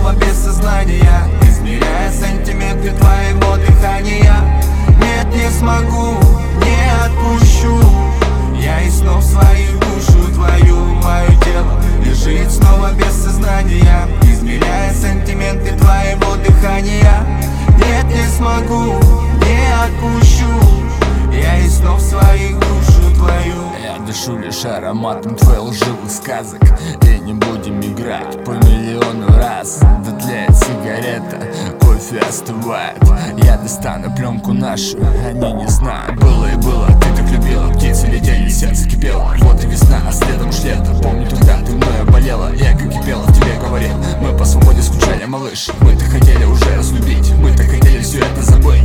снова без сознания, измеряя сантиметры твоего дыхания. Нет, не смогу, не отпущу я из снов своих душу твою. Мое тело лежит снова без сознания, измеряя сантиметры твоего дыхания. Нет, не смогу, не отпущу я из снов своих душу твою. Я дышу лишь ароматом твоих лживых сказок, и не будем играть по миллиону раз. Дотлеет сигарета, кофе остывает, я достану пленку нашу, они не знают. Было и было, ты так любила, птицы летели, сердце кипело. Вот и весна, а следом уж лето. Помню, тогда ты мною болела, я как кипела, в тебе говорил. Мы по свободе скучали, малыш, мы-то хотели уже разлюбить, мы-то хотели все это забыть.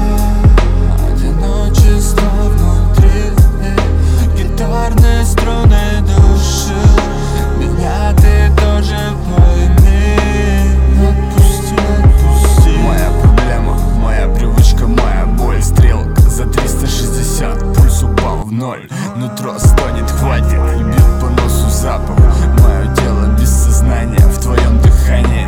Одиночество внутри, гитарные струны души. Меня ты тоже пойми, отпусти, отпусти. Моя проблема, моя привычка, моя боль. Стрелка за 360, пульс упал в ноль. Нутро стонет, хватит, и бьет по носу запах. Мое тело без сознания в твоем дыхании.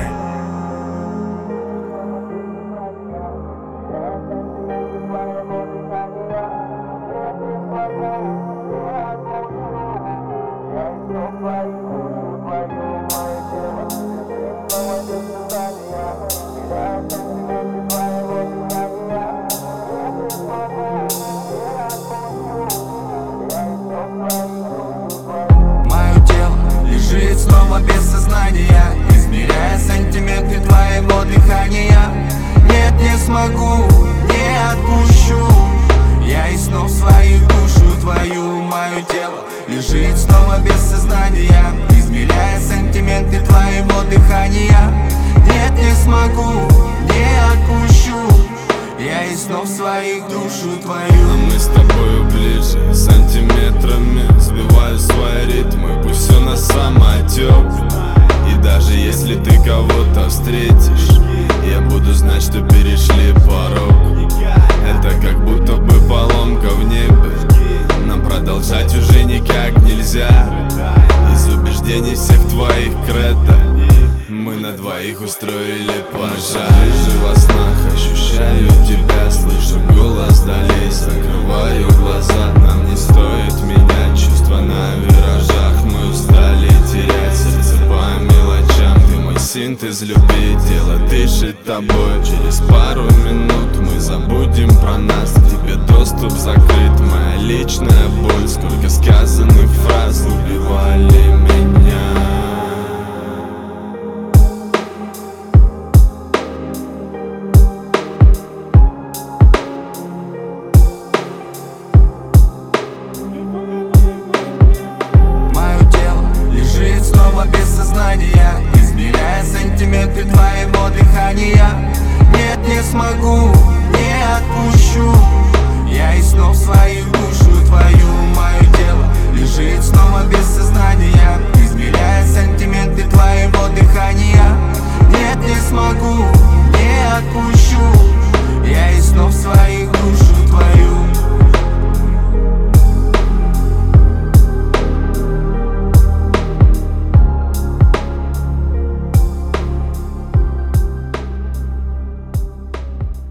Снова без сознания, измеряя сантиметры твоего дыхания. Нет, не смогу, не отпущу я из снов своих душу твою. Мое тело лежит снова без сознания, измеряя сантиметры твоего дыхания. Нет, не смогу, не отпущу я из снов своих душу твою. А мы с тобою ближе, сантиметрами сбиваю свои ритмы, пусть все на самотек. И даже если ты кого-то встретишь, я буду знать, что перешли порог. Это как будто бы поломка в небе, нам продолжать уже никак нельзя. Из убеждений всех твоих кредо мы на двоих устроили пожар. Лежу во снах, ощущаю тебя, слышу голос вдали, закрываю глаза. Нам не стоит менять чувства на виражах. Мы устали терять сердце по мелочам. Ты мой синтез любви, тело дышит тобой. Через пару минут мы забудем про нас, к тебе доступ закрыт. Моя личная боль, сколько сказанных фраз убивали меня.